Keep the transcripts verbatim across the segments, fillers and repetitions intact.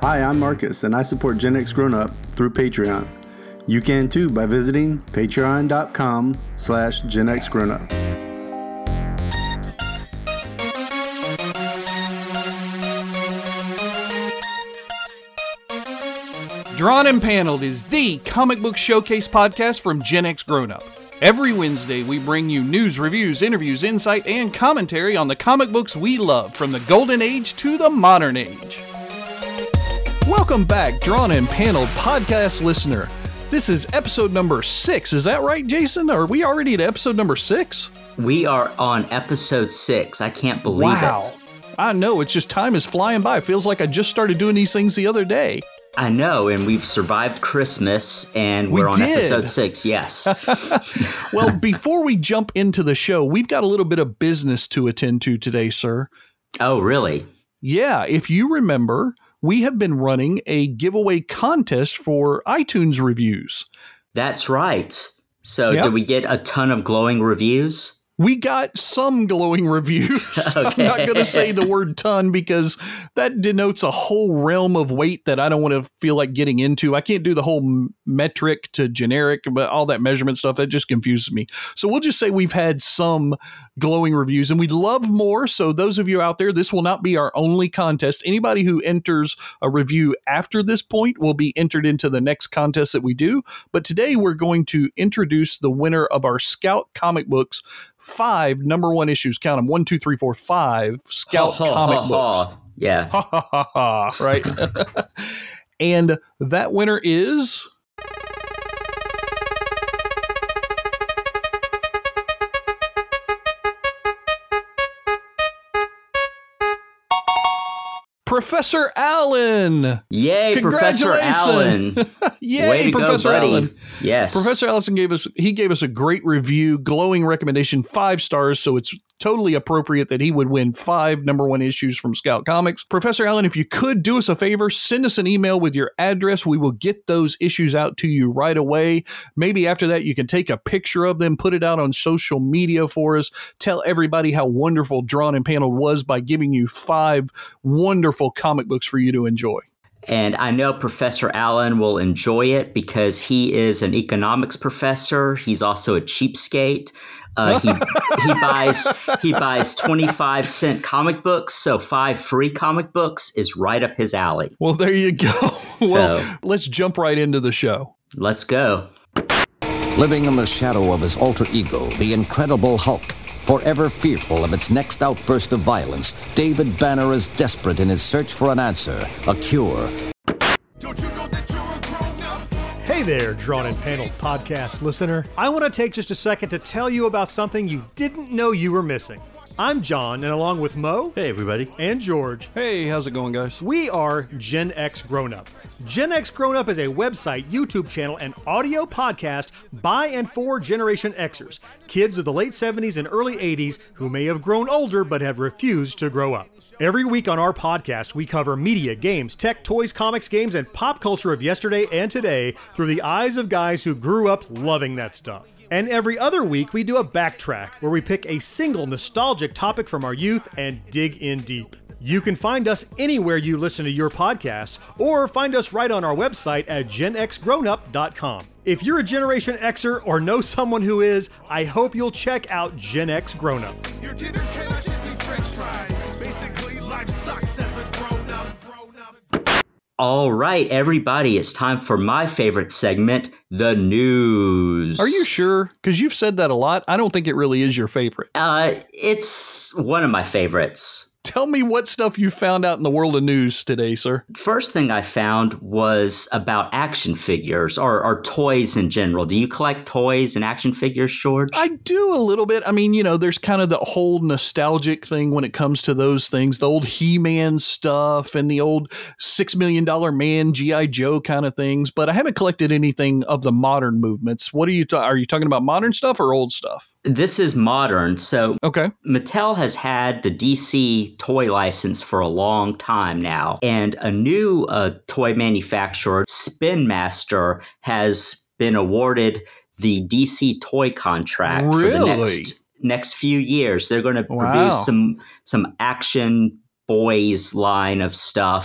Hi, I'm Marcus, and I support Gen X Grown Up through Patreon. You can too by visiting patreon.com slash Gen X Grown Up. Drawn and Paneled is the comic book showcase podcast from Gen X Grown Up. Every Wednesday, we bring you news, reviews, interviews, insight, and commentary on the comic books we love, from the golden age to the modern age. Welcome back, Drawn and Paneled podcast listener. This is episode number six. Is that right, Jason? Are we already at episode number six? We are on episode six. I can't believe wow. it. I know. It's just time is flying by. It feels like I just started doing these things the other day. I know, and we've survived Christmas, and we're we on did. episode six, yes. Well, before we jump into the show, we've got a little bit of business to attend to today, sir. Oh, really? Yeah, if you remember, we have been running a giveaway contest for iTunes reviews. That's right. So yep. Did we get a ton of glowing reviews? We got some glowing reviews. Okay. I'm not going to say the word ton because that denotes a whole realm of weight that I don't want to feel like getting into. I can't do the whole metric to generic, but all that measurement stuff, that just confuses me. So we'll just say we've had some glowing reviews and we'd love more. So those of you out there, this will not be our only contest. Anybody who enters a review after this point will be entered into the next contest that we do. But today we're going to introduce the winner of our Scout Comic Books five number one issues. Count them. One, two, three, four, five Scout ha, ha, comic ha, books. Ha. Yeah. Ha ha ha ha. Right. And that winner is Professor Allen. Yay, Professor Allen. Yay, Way to Professor go, buddy. Allen. Yes. Professor Allison gave us, he gave us a great review, glowing recommendation, five stars. So it's totally appropriate that he would win five number one issues from Scout Comics. Professor Allen, if you could do us a favor, send us an email with your address. We will get those issues out to you right away. Maybe after that, you can take a picture of them, put it out on social media for us. Tell everybody how wonderful Drawn and Paneled was by giving you five wonderful comic books for you to enjoy. And I know Professor Allen will enjoy it because he is an economics professor. He's also a cheapskate. Uh, he he buys he buys twenty-five cent comic books, so five free comic books is right up his alley. Well, there you go. Well, So- let's jump right into the show. Let's go. Living in the shadow of his alter ego, the Incredible Hulk, forever fearful of its next outburst of violence, David Banner is desperate in his search for an answer, a cure. Don't you know that you're a grown-up? Hey there, Drawn and Paneled podcast listener. I want to take just a second to tell you about something you didn't know you were missing. I'm John, and along with Mo, Hey, everybody. and George, Hey, how's it going, guys? we are Gen X Grown Up. Gen X Grown Up is a website, YouTube channel, and audio podcast by and for Generation Xers, kids of the late seventies and early eighties who may have grown older but have refused to grow up. Every week on our podcast, we cover media, games, tech, toys, comics, games, and pop culture of yesterday and today through the eyes of guys who grew up loving that stuff. And every other week, we do a backtrack where we pick a single nostalgic topic from our youth and dig in deep. You can find us anywhere you listen to your podcasts, or find us right on our website at gen x grown up dot com. If you're a Generation Xer or know someone who is, I hope you'll check out Gen X Grown Up. Your dinner cannot just be french fries. Basically, life sucks as a grown-up. Grown-up. All right, everybody, it's time for my favorite segment, the news. Are you sure? Because you've said that a lot. I don't think it really is your favorite. Uh, it's one of my favorites. Tell me what stuff you found out in the world of news today, sir. First thing I found was about action figures or, or toys in general. Do you collect toys and action figures, George? I do a little bit. I mean, you know, there's kind of the whole nostalgic thing when it comes to those things, the old He-Man stuff and the old Six Million Dollar Man, G I. Joe kind of things. But I haven't collected anything of the modern movements. What are you, ta- are you talking about modern stuff or old stuff? This is modern. So Okay. Mattel has had the D C toy license for a long time now. And a new uh, toy manufacturer, Spin Master, has been awarded the D C toy contract for the Really? next next few years. They're going to Wow. produce some some action boys line of stuff.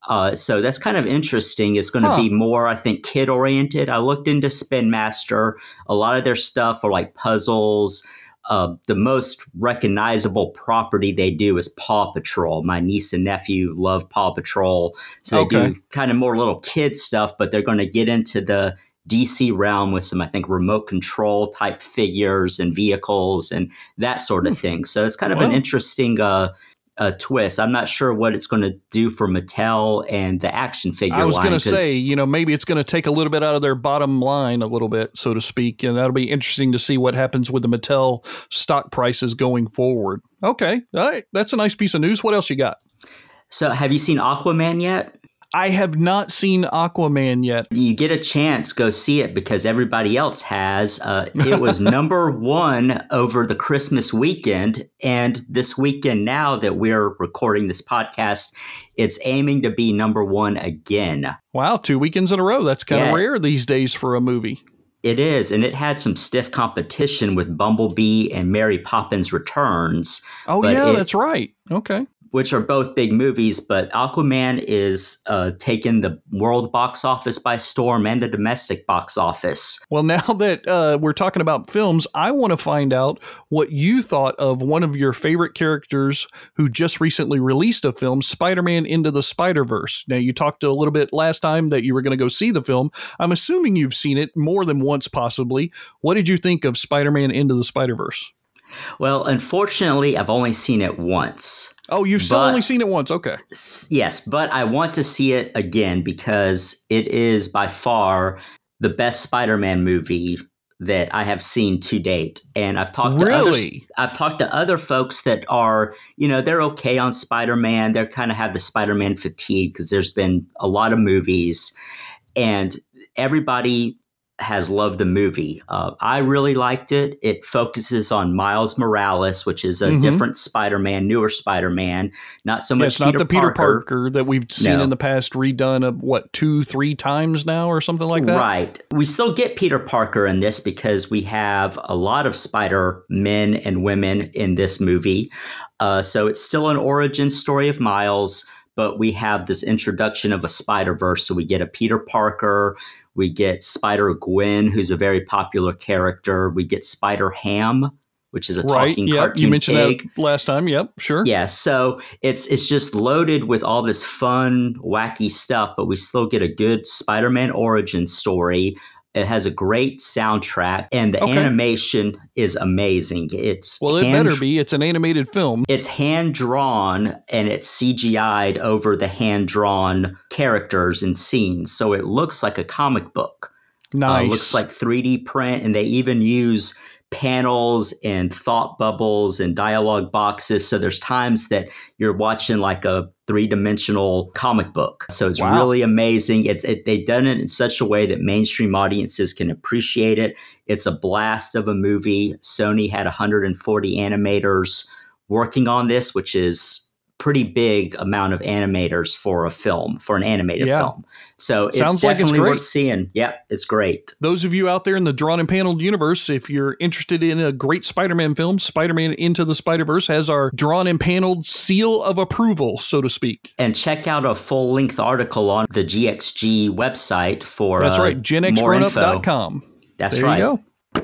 Uh, so that's kind of interesting. It's going to Huh. be more, I think, kid oriented. I looked into Spin Master. A lot of their stuff are like puzzles. Uh, the most recognizable property they do is Paw Patrol. My niece and nephew love Paw Patrol. So they Okay. do kind of more little kid stuff, but they're going to get into the D C realm with some, I think, remote control type figures and vehicles and that sort of thing. So it's kind of an Well. interesting uh, uh, twist. I'm not sure what it's going to do for Mattel and the action figure I was line. going to 'cause- say, you know, maybe it's going to take a little bit out of their bottom line a little bit, so to speak. And that'll be interesting to see what happens with the Mattel stock prices going forward. Okay. All right. That's a nice piece of news. What else you got? So have you seen Aquaman yet? I have not seen Aquaman yet. You get a chance, go see it because everybody else has. Uh, it was number one over the Christmas weekend. And this weekend, now that we're recording this podcast, it's aiming to be number one again. Wow. Two weekends in a row. That's kind of Yeah. rare these days for a movie. It is. And it had some stiff competition with Bumblebee and Mary Poppins Returns. Oh, But yeah, it- that's right. Okay. which are both big movies, but Aquaman is uh, taking the world box office by storm and the domestic box office. Well, now that uh, we're talking about films, I want to find out what you thought of one of your favorite characters who just recently released a film, Spider-Man Into the Spider-Verse. Now, you talked a little bit last time that you were going to go see the film. I'm assuming you've seen it more than once, possibly. What did you think of Spider-Man Into the Spider-Verse? Well, unfortunately, I've only seen it once. Oh, you've still But- only seen it once. Okay. S- Yes, but I want to see it again because it is by far the best Spider-Man movie that I have seen to date. And I've talked to other, Really? I've talked to other folks that are, you know, they're okay on Spider-Man. They kind of have the Spider-Man fatigue because there's been a lot of movies, and everybody has loved the movie. Uh, I really liked it. It focuses on Miles Morales, which is a Mhm. different Spider-Man, newer Spider-Man, not so Yeah, much it's not Peter the Peter Parker. Parker that we've seen No. in the past, redone of what, two, three times now or something like that? Right. We still get Peter Parker in this because we have a lot of Spider men and women in this movie. Uh, so it's still an origin story of Miles, but we have this introduction of a Spider-Verse. So we get a Peter Parker, we get Spider-Gwen, who's a very popular character. We get Spider-Ham, which is a Right. talking Yep. cartoon You mentioned pig. that last time. Yep. Sure. Yeah, so it's it's just loaded with all this fun, wacky stuff, but we still get a good Spider-Man origin story. It has a great soundtrack, and the Okay. animation is amazing. It's Well, it hand- better be. It's an animated film. It's hand drawn and it's C G I'd over the hand drawn characters and scenes, so it looks like a comic book. Nice. Uh, looks like three D print, and they even use panels and thought bubbles and dialogue boxes. So there's times that you're watching like a three-dimensional comic book. So it's Wow. really amazing. It's it, they've done it in such a way that mainstream audiences can appreciate it. It's a blast of a movie. Sony had one hundred forty animators working on this, which is pretty big amount of animators for a film, for an animated Yeah. film. So it's Sounds like it's definitely great. worth seeing. Yep, it's great. Those of you out there in the drawn and paneled universe, if you're interested in a great Spider-Man film, Spider-Man Into the Spider-Verse has our drawn and paneled seal of approval, so to speak. And check out a full-length article on the G X G website for That's uh, right, gen x more grown up info. dot com. That's There right. you go.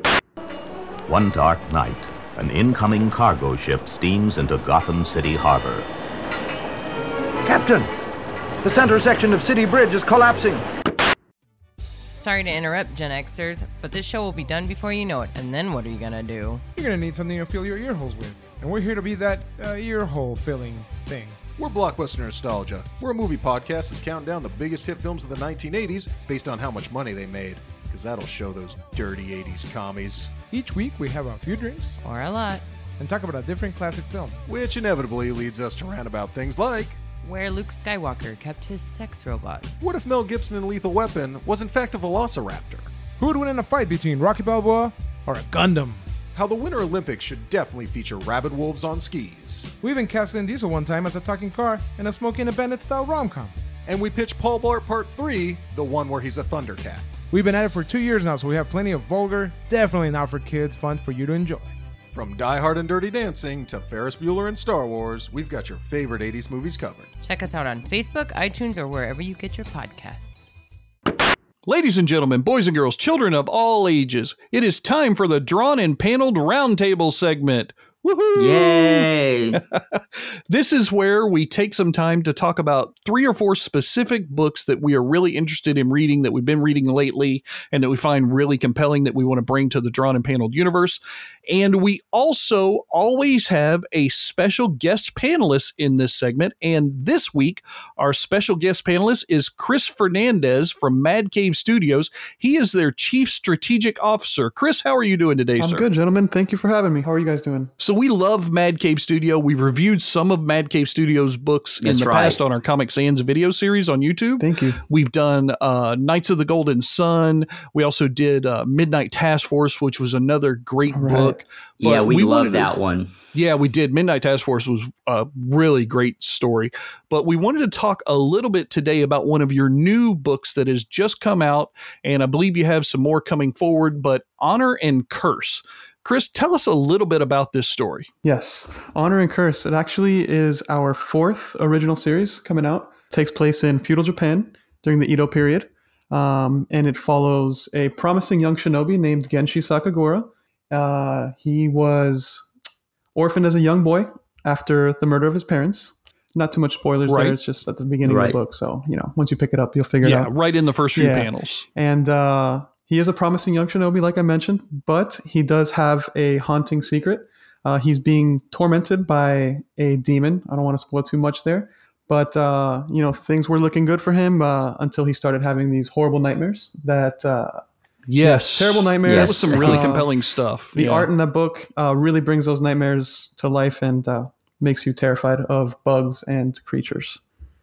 One dark night, an incoming cargo ship steams into Gotham City Harbor. Captain, the center section of City Bridge is collapsing. Sorry to interrupt, Gen Xers, but this show will be done before you know it, and then what are you gonna do? You're gonna need something to fill your ear holes with. And we're here to be that uh, ear hole filling thing. We're Blockbuster Nostalgia. We're a movie podcast that's counting down the biggest hit films of the nineteen eighties based on how much money they made. Because that'll show those dirty eighties commies. Each week we have a few drinks Or a lot. and talk about a different classic film. Which inevitably leads us to rant about things like, Where Luke Skywalker kept his sex robots. what if Mel Gibson in Lethal Weapon was in fact a velociraptor? Who would win in a fight between Rocky Balboa or a Gundam? How the Winter Olympics should definitely feature rabid wolves on skis. We even cast Vin Diesel one time as a talking car in a Smokey and the Bandit style rom-com. And we pitch Paul Blart Part three, the one where he's a Thundercat. We've been at it for two years now, so we have plenty of vulgar, definitely not for kids, fun for you to enjoy. From Die Hard and Dirty Dancing to Ferris Bueller and Star Wars, we've got your favorite eighties movies covered. Check us out on Facebook, iTunes, or wherever you get your podcasts. Ladies and gentlemen, boys and girls, children of all ages, it is time for the Drawn and Paneled Roundtable segment. Woohoo! Yay! This is where we take some time to talk about three or four specific books that we are really interested in reading, that we've been reading lately, and that we find really compelling that we want to bring to the Drawn and Paneled universe. And we also always have a special guest panelist in this segment. And this week, our special guest panelist is Chris Fernandez from Mad Cave Studios. He is their Chief Strategic Officer. Chris, how are you doing today, I'm sir? I'm good, gentlemen. Thank you for having me. How are you guys doing? So we love Mad Cave Studio. We've reviewed some of Mad Cave Studios books That's in the right. past on our Comic Sans video series on YouTube. Thank you. We've done uh, Knights of the Golden Sun. We also did uh, Midnight Task Force, which was another great Right. book. But Yeah, we, wanted love to- that one. Yeah, we did. Midnight Task Force was a really great story. But we wanted to talk a little bit today about one of your new books that has just come out, and I believe you have some more coming forward, but Honor and Curse. Chris, tell us a little bit about this story. Yes. Honor and Curse. It actually is our fourth original series coming out. It takes place in feudal Japan during the Edo period. Um, and it follows a promising young shinobi named Genshi Sakagura. Uh, he was orphaned as a young boy after the murder of his parents. Not too much spoilers Right. there. It's just at the beginning Right. of the book. So, you know, once you pick it up, you'll figure it Yeah, out. right in the first few Yeah. panels. And uh, he is a promising young shinobi, like I mentioned, but he does have a haunting secret. Uh, he's being tormented by a demon. I don't want to spoil too much there. But, uh, you know, things were looking good for him uh, until he started having these horrible nightmares that... Uh, Yes. terrible nightmares. That was some really Uh, compelling stuff. The Yeah. art in that book uh, really brings those nightmares to life and uh, makes you terrified of bugs and creatures.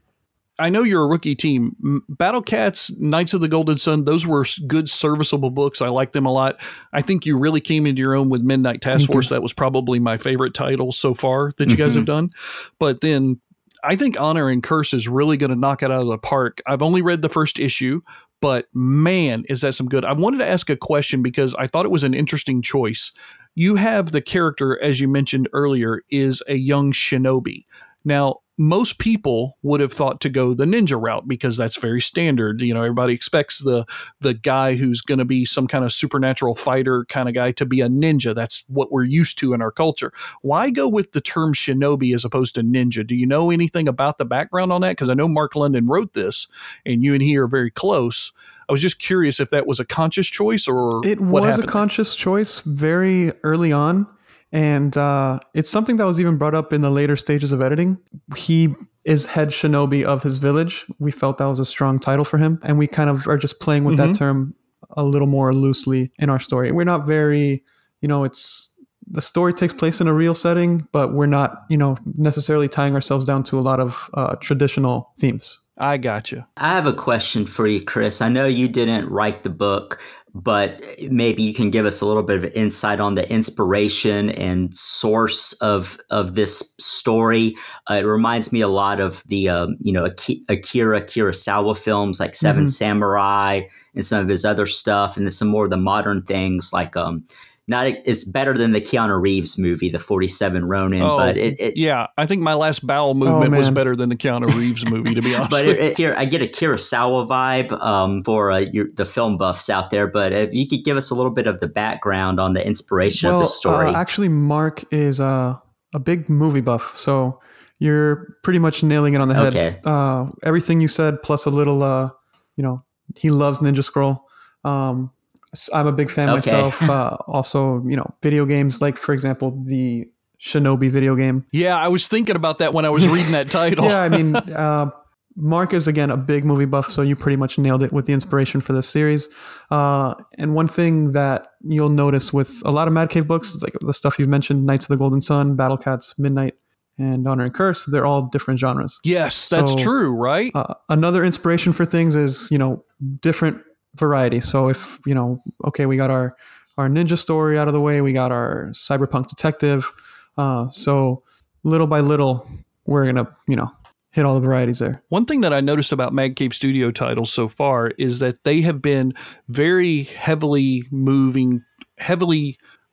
I know you're a rookie team. M- Battle Cats, Knights of the Golden Sun, those were s- good, serviceable books. I like them a lot. I think you really came into your own with Midnight Task Thank Force. you. That was probably my favorite title so far that you guys Mhm. have done. But then I think Honor and Curse is really going to knock it out of the park. I've only read the first issue, but man, is that some good. I wanted to ask a question because I thought it was an interesting choice. You have the character, as you mentioned earlier, is a young shinobi. Now, most people would have thought to go the ninja route because that's very standard. You know, everybody expects the the guy who's going to be some kind of supernatural fighter kind of guy to be a ninja. That's what we're used to in our culture. Why go with the term shinobi as opposed to ninja? Do you know anything about the background on that? Because I know Mark London wrote this, and you and he are very close. I was just curious if that was a conscious choice or It what was a happened there. conscious choice very early on. And uh, it's something that was even brought up in the later stages of editing. He is head shinobi of his village. We felt that was a strong title for him. And we kind of are just playing with Mhm. that term a little more loosely in our story. We're not very, you know, it's the story takes place in a real setting, but we're not, you know, necessarily tying ourselves down to a lot of uh, traditional themes. I gotcha. I have a question for you, Chris. I know you didn't write the book, but maybe you can give us a little bit of insight on the inspiration and source of of this story. Uh, it reminds me a lot of the um, you know Aki- Akira Kurosawa films like Seven Mhm. Samurai and some of his other stuff, and then some more of the modern things like um, not it's better than the Keanu Reeves movie, the forty-seven Ronin, Oh, but it, it yeah, I think my last bowel movement was man. better than the Keanu Reeves movie, to be honest. But with it, it, here, I get a Kurosawa vibe um, for uh, your, the film buffs out there. But if you could give us a little bit of the background on the inspiration well, of the story. Uh, actually, Mark is uh, a big movie buff, so you're pretty much nailing it on the head. Okay. Uh, everything you said, plus a little, uh, you know, he loves Ninja Scroll. Um, s- I'm a big fan Okay. myself. Uh, also, you know, video games, like, for example, the Shinobi video game. yeah, I was thinking about that when I was reading that title. Yeah, I mean, uh, Mark is, again, a big movie buff, so you pretty much nailed it with the inspiration for this series. Uh, and one thing that you'll notice with a lot of Mad Cave books, like the stuff you've mentioned, Knights of the Golden Sun, Battle Cats, Midnight, and Honor and Curse, they're all different genres. Yes, that's So, true, right? Uh, another inspiration for things is, you know, different variety. So if, you know, okay, we got our, our ninja story out of the way, we got our cyberpunk detective. Uh, so little by little, we're going to, you know, hit all the varieties there. One thing that I noticed about Mad Cave Studio titles so far is that they have been very heavily moving, heavily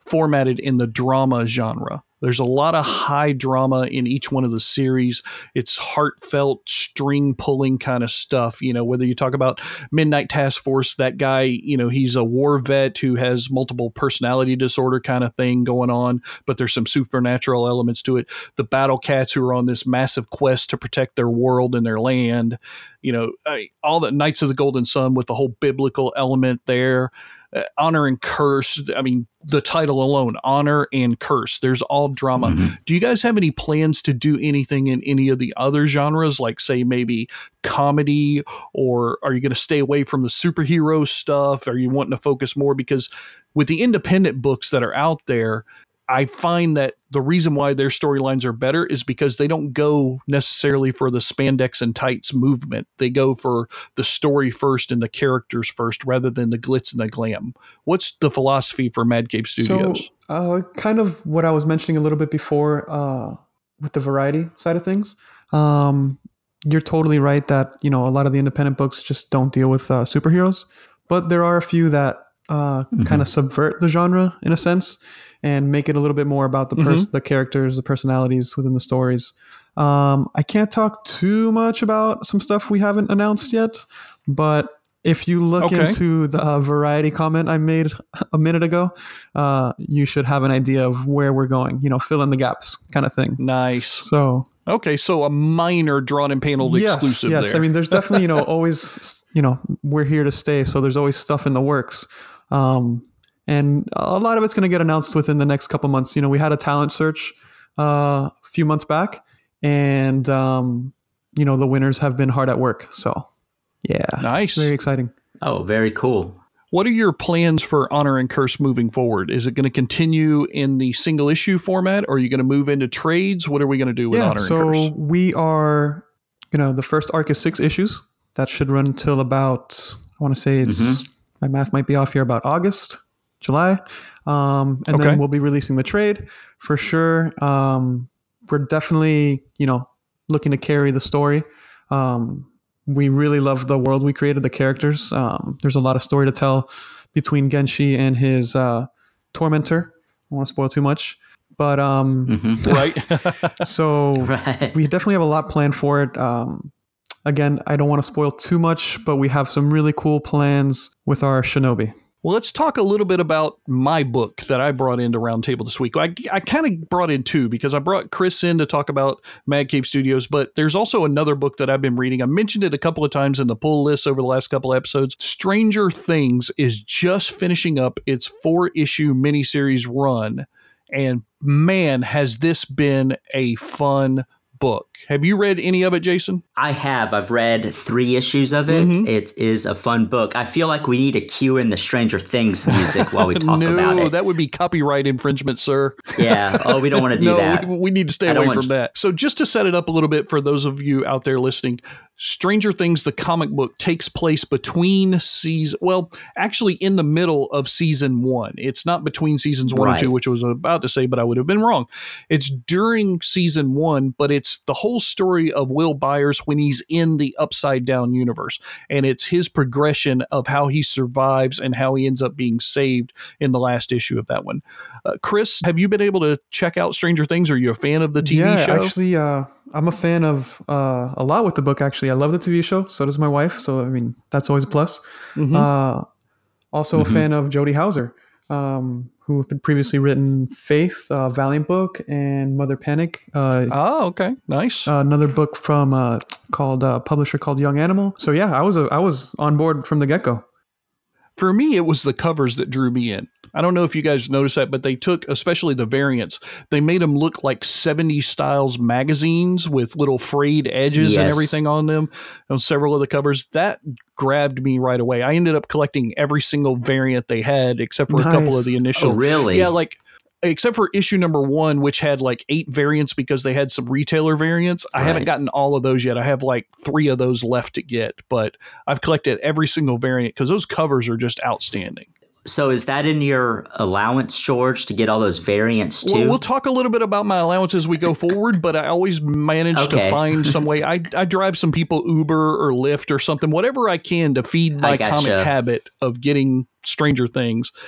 formatted in the drama genre. There's a lot of high drama in each one of the series. It's heartfelt, string pulling kind of stuff. You know, whether you talk about Midnight Task Force, that guy, you know, he's a war vet who has multiple personality disorder kind of thing going on, but there's some supernatural elements to it. The Battle Cats, who are on this massive quest to protect their world and their land. You know, I, all the Knights of the Golden Sun with the whole biblical element there. Uh, Honor and Curse. I mean, the title alone, Honor and Curse. There's all drama. Mm-hmm. Do you guys have any plans to do anything in any of the other genres, like say maybe comedy, or are you going to stay away from the superhero stuff? Are you wanting to focus more? Because with the independent books that are out there, I find that the reason why their storylines are better is because they don't go necessarily for the spandex and tights movement. They go for the story first and the characters first rather than the glitz and the glam. What's the philosophy for Mad Cave Studios? So, uh, kind of what I was mentioning a little bit before uh, with the variety side of things. Um, you're totally right that, you know, a lot of the independent books just don't deal with uh, superheroes, but there are a few that uh, mm-hmm. kind of subvert the genre in a sense and make it a little bit more about the pers- mm-hmm. the characters, the personalities within the stories. Um, I can't talk too much about some stuff we haven't announced yet, but if you look okay. into the uh, variety comment I made a minute ago, uh, you should have an idea of where we're going, you know, fill in the gaps kind of thing. Nice. So, okay. So a minor drawn and paneled yes, exclusive yes. there. I mean, there's definitely, you know, always, you know, we're here to stay. So there's always stuff in the works. Um, And a lot of it's going to get announced within the next couple months. You know, we had a talent search uh, a few months back, and, um, you know, the winners have been hard at work. So, yeah. Nice. Very exciting. Oh, very cool. What are your plans for Honor and Curse moving forward? Is it going to continue in the single issue format, or are you going to move into trades? What are we going to do with yeah, Honor so and Curse? We are, you know, the first arc is six issues. That should run until about, I want to say it's, mm-hmm. my math might be off here, about August. July. Um, and okay. then we'll be releasing the trade for sure. Um, we're definitely, you know, looking to carry the story. Um, we really love the world we created, the characters. Um, there's a lot of story to tell between Genshi and his uh, tormentor. I don't want to spoil too much, but um, mm-hmm. right. so right. we definitely have a lot planned for it. Um, again, I don't want to spoil too much, but we have some really cool plans with our Shinobi. Well, let's talk a little bit about my book that I brought into Roundtable this week. I, I kind of brought in two because I brought Chris in to talk about Mad Cave Studios, but there's also another book that I've been reading. I mentioned it a couple of times in the pull list over the last couple of episodes. Stranger Things is just finishing up its four-issue miniseries run, and man, has this been a fun book. Have you read any of it, Jason? I have. I've read three issues of it. Mm-hmm. It is a fun book. I feel like we need to cue in the Stranger Things music while we talk no, about it. No, that would be copyright infringement, sir. Yeah. Oh, we don't want to do no, that. We, we need to stay away from that. So just to set it up a little bit for those of you out there listening, Stranger Things, the comic book, takes place between season, well, actually in the middle of season one. It's not between seasons one right. and two, which I was about to say, but I would have been wrong. It's during season one, but it's the whole story of Will Byers when he's in the Upside Down universe. And it's his progression of how he survives and how he ends up being saved in the last issue of that one. Uh, Chris, have you been able to check out Stranger Things? Are you a fan of the T V yeah, show? Actually, uh, I'm a fan of uh, a lot with the book, actually. I love the T V show. So does my wife. So, I mean, that's always a plus. Mm-hmm. Uh, also mm-hmm. a fan of Jody Hauser, um, who had previously written Faith, uh, Valiant book, and Mother Panic. Uh, oh, okay. Nice. Uh, another book from uh, called uh, publisher called Young Animal. So, yeah, I was a, I was on board from the get-go. For me, it was the covers that drew me in. I don't know if you guys noticed that, but they took, especially the variants, they made them look like seventies styles magazines with little frayed edges yes. and everything on them on several of the covers. That grabbed me right away. I ended up collecting every single variant they had, except for nice. a couple of the initial. Oh, really? Yeah, like, except for issue number one, which had like eight variants because they had some retailer variants. I right. haven't gotten all of those yet. I have like three of those left to get, but I've collected every single variant because those covers are just outstanding. So is that in your allowance, George, to get all those variants too? Well, we'll talk a little bit about my allowance as we go forward, but I always manage okay. to find some way. I, I drive some people Uber or Lyft or something, whatever I can to feed my gotcha. comic habit of getting Stranger Things.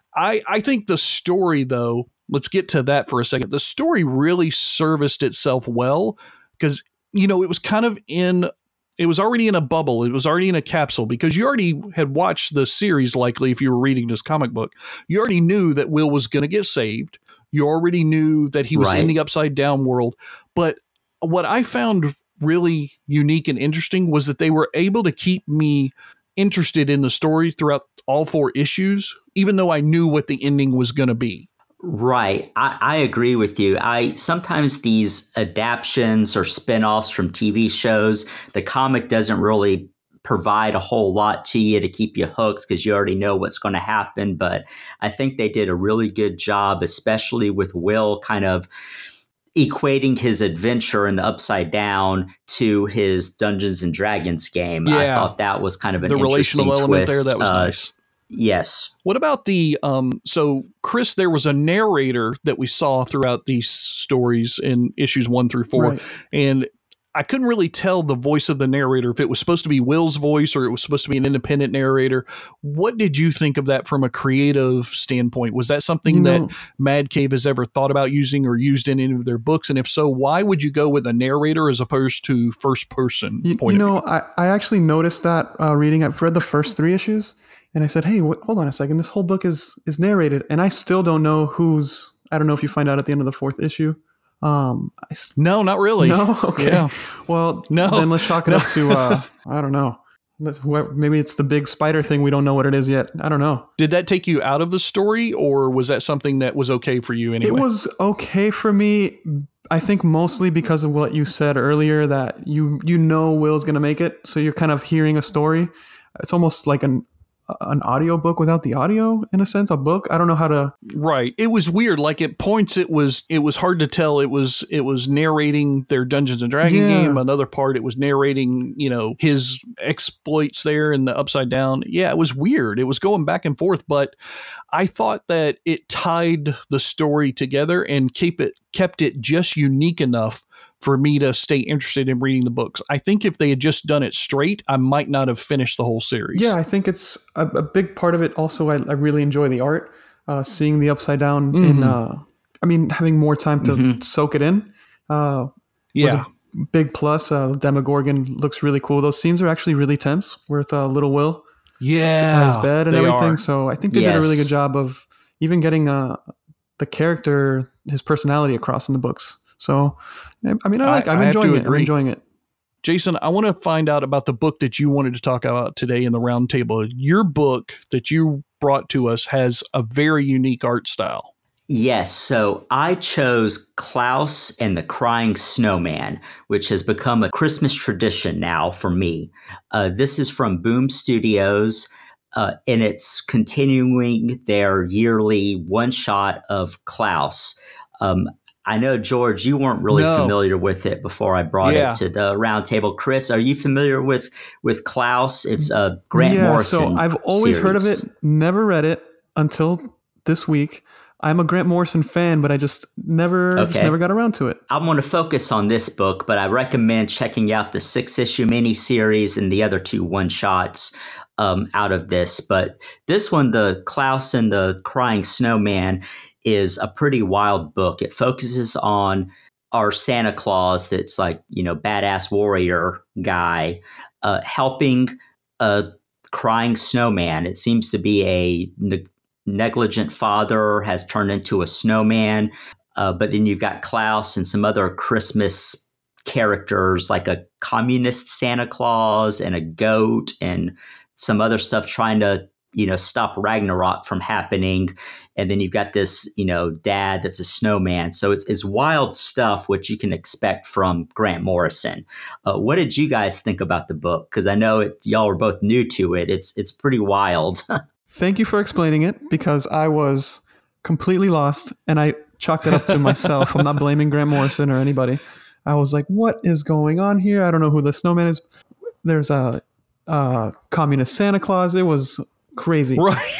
I, I think the story, though, let's get to that for a second. The story really serviced itself well because, you know, it was kind of in, it was already in a bubble. It was already in a capsule because you already had watched the series, likely, if you were reading this comic book. You already knew that Will was going to get saved. You already knew that he was Right. in the upside down world. But what I found really unique and interesting was that they were able to keep me interested in the story throughout all four issues, even though I knew what the ending was going to be. Right. I, I agree with you. I sometimes these adaptions or spin-offs from T V shows, the comic doesn't really provide a whole lot to you to keep you hooked because you already know what's going to happen. But I think they did a really good job, especially with Will kind of equating his adventure in the Upside Down to his Dungeons and Dragons game. I Yeah. thought that was kind of an The interesting relational element twist. there, that was Uh, nice. Yes. What about the, um, so Chris, there was a narrator that we saw throughout these stories in issues one through four. Right. And I couldn't really tell the voice of the narrator, if it was supposed to be Will's voice or it was supposed to be an independent narrator. What did you think of that from a creative standpoint? Was that something You know- that Mad Cave has ever thought about using or used in any of their books? And if so, why would you go with a narrator as opposed to first person You, point you of know, I, I actually noticed that uh, reading. I've read the first three issues, and I said, "Hey, wh- hold on a second. This whole book is is narrated," and I still don't know who's. I don't know if you find out at the end of the fourth issue. Um, I s- No, not really. No, okay. Yeah. Well, No. Then let's chalk it No. up to uh, I don't know. Let's- whoever- Maybe it's the big spider thing. We don't know what it is yet. I don't know. Did that take you out of the story, or was that something that was okay for you anyway? It was okay for me. I think mostly because of what you said earlier, that you you know Will's gonna make it, so you're kind of hearing a story. It's almost like an an audio book without the audio, in a sense, a book. I don't know how to. Right. It was weird. Like at points, it was it was hard to tell. It was it was narrating their Dungeons and Dragons Yeah. game. Another part, it was narrating, you know, his exploits there in the Upside Down. Yeah, it was weird. It was going back and forth, but I thought that it tied the story together and keep it kept it just unique enough for me to stay interested in reading the books. I think if they had just done it straight, I might not have finished the whole series. Yeah, I think it's a, a big part of it. Also, I, I really enjoy the art, uh, seeing the Upside Down. In, Mhm. uh, I mean, having more time to Mhm. soak it in. Uh, was Yeah. a big plus. Uh, Demogorgon looks really cool. Those scenes are actually really tense with uh, Little Will. Yeah. by his bed and they everything. are. So I think they did a really Yes. good job of even getting uh, the character, his personality across in the books. So, I mean, I like, I- I'm I have to enjoying it. I'm agree. enjoying it. Jason, I want to find out about the book that you wanted to talk about today in the roundtable. Your book that you brought to us has a very unique art style. Yes, so I chose Klaus and the Crying Snowman, which has become a Christmas tradition now for me. Uh, this is from Boom Studios, uh, and it's continuing their yearly one-shot of Klaus. Um, I know, George, you weren't really No. familiar with it before I brought Yeah. it to the roundtable. Chris, are you familiar with with Klaus? It's a Grant yeah, Morrison so I've always heard of series. it, never read it until this week. I'm a Grant Morrison fan, but I just never, just Okay. never got around to it. I'm going to focus on this book, but I recommend checking out the six-issue miniseries and the other two one-shots um, out of this. But this one, the Klaus and the Crying Snowman, is a pretty wild book. It focuses on our Santa Claus that's like, you know, badass warrior guy uh, helping a crying snowman. It seems to be a ne- negligent father has turned into a snowman. Uh, but then you've got Klaus and some other Christmas characters like a communist Santa Claus and a goat and some other stuff trying to, you know, stop Ragnarok from happening. And then you've got this, you know, dad that's a snowman. So it's, it's wild stuff, which you can expect from Grant Morrison. Uh, what did you guys think about the book? Because I know it, y'all were both new to it. It's, it's pretty wild. Thank you for explaining it, because I was completely lost and I chalked it up to myself. I'm not blaming Grant Morrison or anybody. I was like, what is going on here? I don't know who the snowman is. There's a, a communist Santa Claus. It was crazy. Right.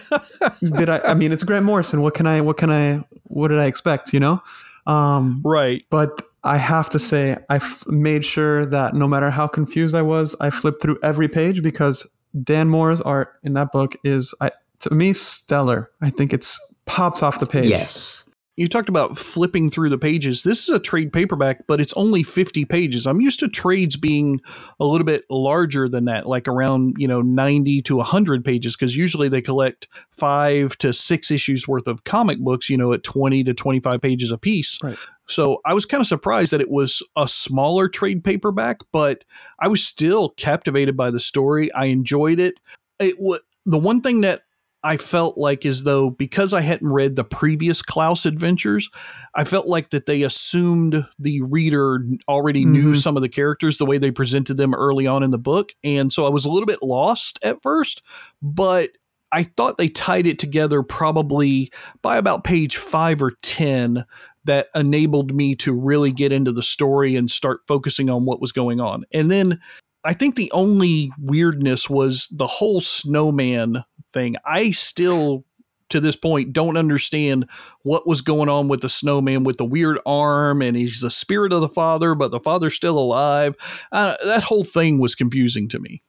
Did I, I mean, it's Grant Morrison. What can I, what can I, what did I expect, you know? Um, Right. But I have to say, I f- made sure that no matter how confused I was, I flipped through every page, because Dan Moore's art in that book is, I, to me, stellar. I think it's pops off the page. Yes. You talked about flipping through the pages. This is a trade paperback, but it's only fifty pages. I'm used to trades being a little bit larger than that, like around, you know, ninety to one hundred pages, because usually they collect five to six issues worth of comic books, you know, at twenty to twenty-five pages a piece. Right. So I was kind of surprised that it was a smaller trade paperback, but I was still captivated by the story. I enjoyed it. It w- the one thing that I felt like as though because I hadn't read the previous Klaus adventures, I felt like that they assumed the reader already knew Mhm. some of the characters the way they presented them early on in the book. And so I was a little bit lost at first, but I thought they tied it together probably by about page five or ten that enabled me to really get into the story and start focusing on what was going on. And then I think the only weirdness was the whole snowman thing. I still, to this point, don't understand what was going on with the snowman with the weird arm, and he's the spirit of the father, but the father's still alive. Uh, that whole thing was confusing to me.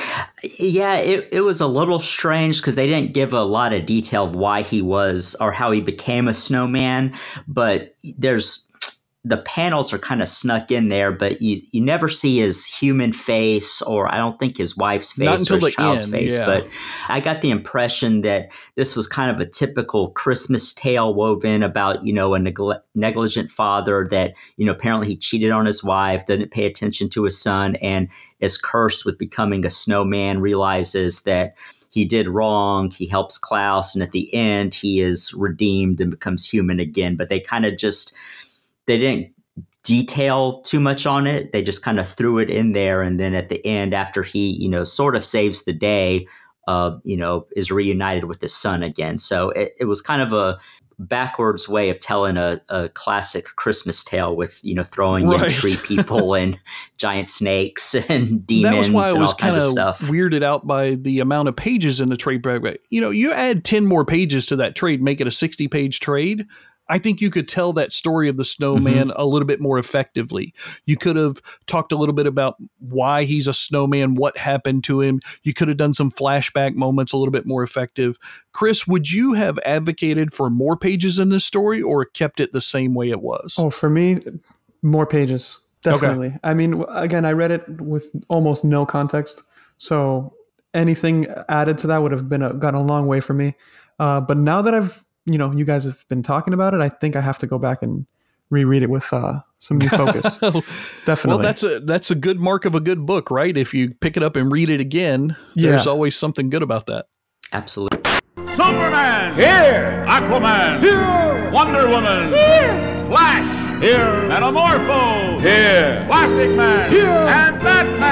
Yeah, it, it was a little strange because they didn't give a lot of detail of why he was or how he became a snowman, but there's the panels are kind of snuck in there, but you, you never see his human face, or I don't think his wife's face Not until or his the child's end, face. yeah. But I got the impression that this was kind of a typical Christmas tale woven about, you know, a negle- negligent father that, you know, apparently he cheated on his wife, didn't pay attention to his son, and is cursed with becoming a snowman, realizes that he did wrong. He helps Klaus. And at the end, he is redeemed and becomes human again. But they kind of just... They didn't detail too much on it. They just kind of threw it in there. And then at the end, after he, you know, sort of saves the day, uh, you know, is reunited with his son again. So it, it was kind of a backwards way of telling a, a classic Christmas tale with, you know, throwing Right. in tree people and giant snakes and demons That was why I and was all kinds kind of of stuff. weirded out by the amount of pages in the trade paperback. You know, you add ten more pages to that trade, make it a sixty page trade. I think you could tell that story of the snowman Mm-hmm. a little bit more effectively. You could have talked a little bit about why he's a snowman, what happened to him. You could have done some flashback moments a little bit more effective. Chris, would you have advocated for more pages in this story or kept it the same way it was? Oh, for me, more pages. Definitely. I mean, w- again, I read it with almost no context. So anything added to that would have been a, gone a long way for me. Uh, but now that I've, you know, you guys have been talking about it, I think I have to go back and reread it with uh, some new focus. Definitely. Well, that's a that's a good mark of a good book, right? If you pick it up and read it again, there's Yeah. always something good about that. Absolutely. Superman! Here! Aquaman! Here! Wonder Woman! Here! Flash! Here! Metamorpho! Here! Plastic Man! Here! And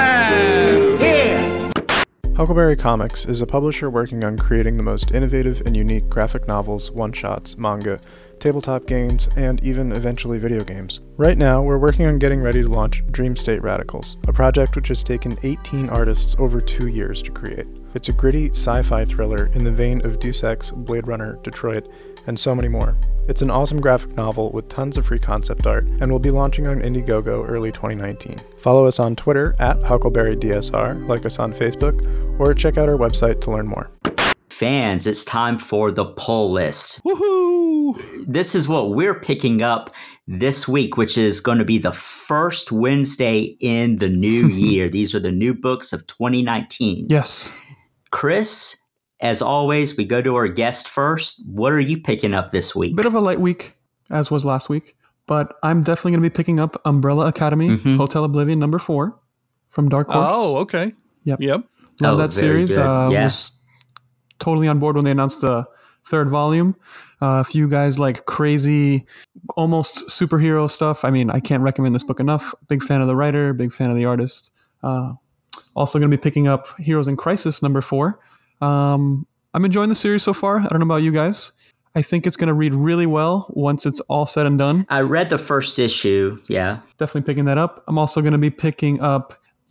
Batman! Here! Huckleberry Comics is a publisher working on creating the most innovative and unique graphic novels, one-shots, manga, tabletop games, and even eventually video games. Right now, we're working on getting ready to launch Dream State Radicals, a project which has taken eighteen artists over two years to create. It's a gritty sci-fi thriller in the vein of Deus Ex, Blade Runner, Detroit, and so many more. It's an awesome graphic novel with tons of free concept art, and will be launching on Indiegogo early twenty nineteen. Follow us on Twitter at HuckleberryDSR, like us on Facebook, or check out our website to learn more. Fans, it's time for the pull list. Woohoo! This is what we're picking up this week, which is going to be the first Wednesday in the new year. These are the new books of twenty nineteen. Yes. Chris, as always, we go to our guest first. What are you picking up this week? Bit of a light week, as was last week, but I'm definitely going to be picking up Umbrella Academy, Mhm. Hotel Oblivion number four from Dark Horse. Oh, okay. Yep. Yep. Love Oh, that very series. good. Uh, Yeah. Was totally on board when they announced the third volume. Uh, if you guys like crazy, almost superhero stuff, I mean, I can't recommend this book enough. Big fan of the writer, big fan of the artist. Uh, also going to be picking up Heroes in Crisis number four. Um, I'm enjoying the series so far. I don't know about you guys. I think it's going to read really well once it's all said and done. I read the first issue. Yeah. Definitely picking that up. I'm also going to be picking up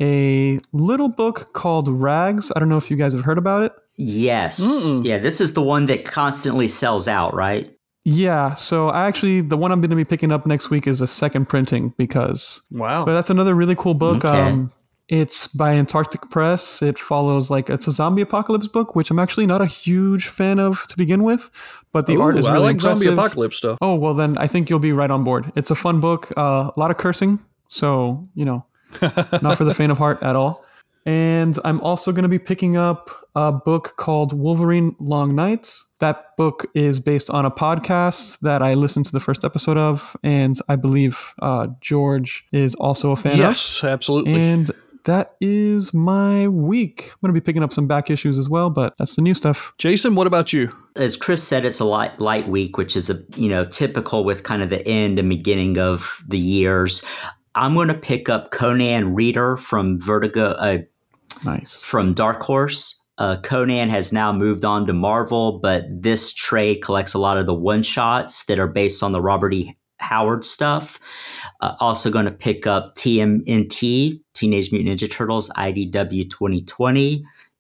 a little book called Rags. I don't know if you guys have heard about it. Yes. Mm-mm. Yeah. This is the one that constantly sells out, right? Yeah, so I actually, the one I'm going to be picking up next week is a second printing because, Wow. but that's another really cool book. Okay. Um, It's by Antarctic Press. It follows like it's a zombie apocalypse book, which I'm actually not a huge fan of to begin with, but the Ooh, art is really I like impressive. zombie apocalypse stuff. Oh, well then I think you'll be right on board. It's a fun book, uh, a lot of cursing, so, you know, not for the faint of heart at all. And I'm also going to be picking up a book called Wolverine Long Nights. That book is based on a podcast that I listened to the first episode of, and I believe uh, George is also a fan yes, of. Yes, absolutely. And that is my week. I'm going to be picking up some back issues as well, but that's the new stuff. Jason, what about you? As Chris said, it's a light, light week, which is a you know typical with kind of the end and beginning of the years. I'm going to pick up Conan Reader from Vertigo. Uh, Nice. From Dark Horse. Uh, Conan has now moved on to Marvel, but this trade collects a lot of the one-shots that are based on the Robert E. Howard stuff. Uh, also going to pick up T M N T, Teenage Mutant Ninja Turtles, I D W twenty twenty,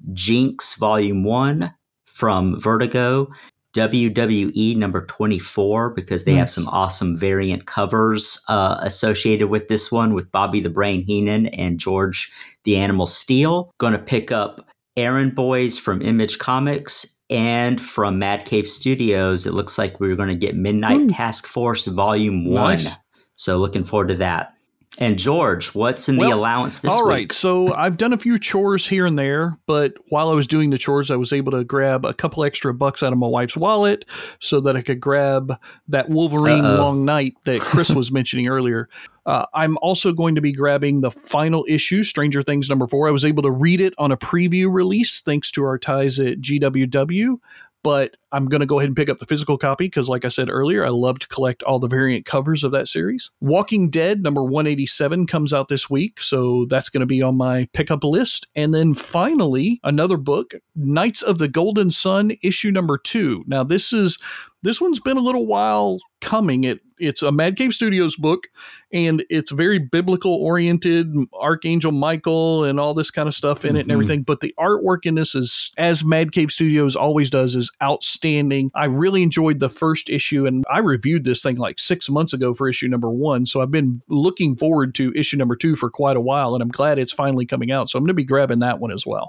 Jinx Volume one from Vertigo, W W E number twenty-four, because they nice. have some awesome variant covers uh, associated with this one with Bobby the Brain Heenan and George the Animal Steel. Going to pick up Errand Boys from Image Comics, and from Mad Cave Studios, it looks like we're going to get Midnight Ooh. Task Force Volume one. Nice. So looking forward to that. And George, what's in well, the allowance this all week? All right, so I've done a few chores here and there, but while I was doing the chores, I was able to grab a couple extra bucks out of my wife's wallet so that I could grab that Wolverine Uh-oh. Long Night that Chris was mentioning earlier. Uh, I'm also going to be grabbing the final issue, Stranger Things number four. I was able to read it on a preview release thanks to our ties at G W W. But I'm going to go ahead and pick up the physical copy because, like I said earlier, I love to collect all the variant covers of that series. Walking Dead number one eighty-seven comes out this week, so that's going to be on my pickup list. And then finally, another book, Knights of the Golden Sun, issue number two. Now, this is this one's been a little while coming. It It's a Mad Cave Studios book, and it's very biblical-oriented, Archangel Michael and all this kind of stuff in mm-hmm. it and everything. But the artwork in this is, as Mad Cave Studios always does, is outstanding. I really enjoyed the first issue, and I reviewed this thing like six months ago for issue number one. So I've been looking forward to issue number two for quite a while, and I'm glad it's finally coming out. So I'm going to be grabbing that one as well.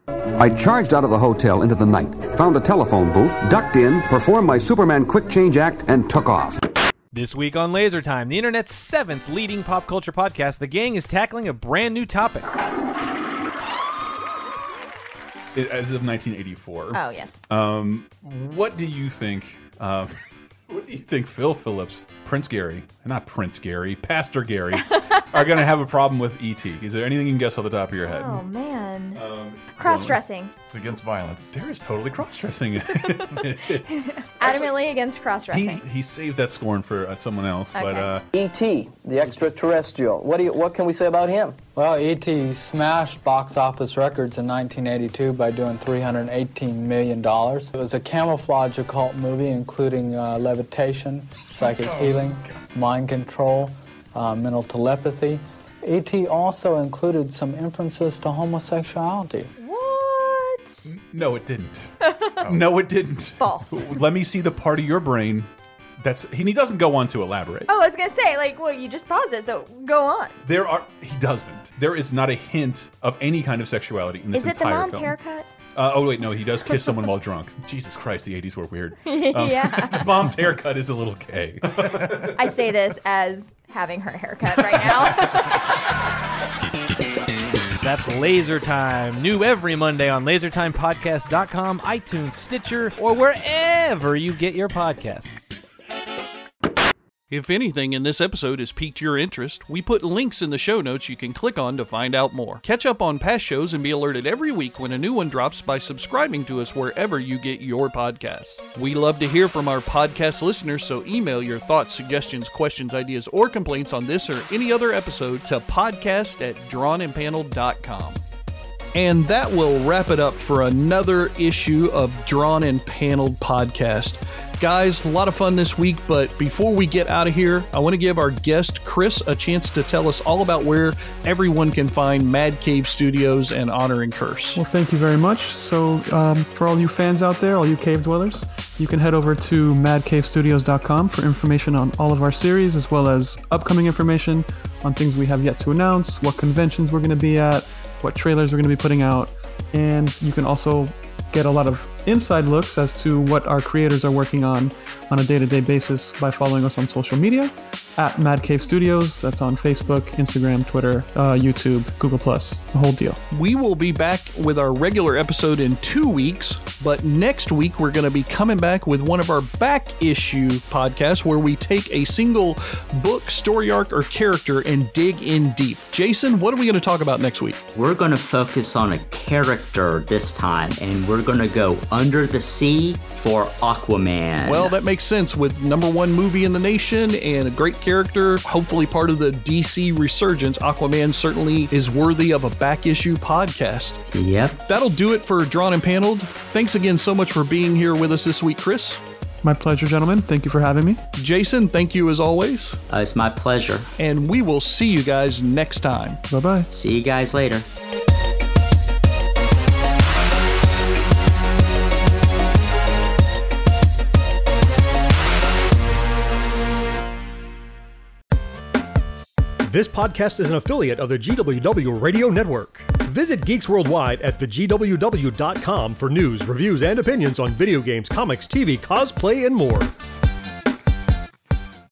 I charged out of the hotel into the night, found a telephone booth, ducked in, performed my Superman quick change act, and took off. This week on Laser Time, the internet's seventh leading pop culture podcast, the gang is tackling a brand new topic. As of nineteen eighty-four. Oh, yes. Um, what do you think... Uh, what do you think Phil Phillips, Prince Gary, not Prince Gary, Pastor Gary, are going to have a problem with E T? Is there anything you can guess off the top of your head? Oh, man. Um, cross-dressing. It's against violence. There is totally cross-dressing. Adamantly against cross-dressing. He, he saved that scorn for uh, someone else. Okay. But uh, E T, the extraterrestrial. What do you? What can we say about him? Well, E T smashed box office records in nineteen eighty-two by doing three hundred eighteen million dollars. It was a camouflage occult movie including uh, levitation, psychic oh, healing, God. mind control, uh, mental telepathy. E T also included some inferences to homosexuality. What? No, it didn't. oh. No, it didn't. False. Let me see the part of your brain. That's he doesn't go on to elaborate. Oh, I was gonna say, like, well, you just paused it, so go on. There are he doesn't. There is not a hint of any kind of sexuality in this is it entire the mom's film. haircut? Uh, oh wait, no, he does kiss someone while drunk. Jesus Christ, the eighties were weird. Um, yeah. The mom's haircut is a little gay. I say this as having her haircut right now. That's Laser Time. New every Monday on laser time podcast dot com, iTunes, Stitcher, or wherever you get your podcasts. If anything in this episode has piqued your interest, we put links in the show notes you can click on to find out more. Catch up on past shows and be alerted every week when a new one drops by subscribing to us wherever you get your podcasts. We love to hear from our podcast listeners, so email your thoughts, suggestions, questions, ideas, or complaints on this or any other episode to podcast at drawn and paneled dot com. And that will wrap it up for another issue of Drawn and Paneled Podcast. Guys, a lot of fun this week, but before we get out of here, I want to give our guest, Chris, a chance to tell us all about where everyone can find Mad Cave Studios and Honor and Curse. Well, thank you very much. So, um, for all you fans out there, all you cave dwellers, you can head over to mad cave studios dot com for information on all of our series, as well as upcoming information, on things we have yet to announce, what conventions we're going to be at, what trailers we're going to be putting out, and you can also get a lot of inside looks as to what our creators are working on on a day-to-day basis by following us on social media at Mad Cave Studios. That's on Facebook, Instagram, Twitter, uh, YouTube, Google Plus, the whole deal. We will be back with our regular episode in two weeks, but next week we're going to be coming back with one of our back issue podcasts where we take a single book, story arc, or character and dig in deep. Jason, what are we going to talk about next week? We're going to focus on a character this time, and we're going to go under the sea for Aquaman. Well, that makes sense with number one movie in the nation and a great character, hopefully part of the D C resurgence. Aquaman certainly is worthy of a back issue podcast. Yep. That'll do it for Drawn and Paneled. Thanks again so much for being here with us this week, Chris. My pleasure, gentlemen. Thank you for having me. Jason, thank you as always. Uh, it's my pleasure. And we will see you guys next time. Bye-bye. See you guys later. This podcast is an affiliate of the G W W Radio Network. Visit Geeks Worldwide at the G W W dot com for news, reviews, and opinions on video games, comics, T V, cosplay, and more.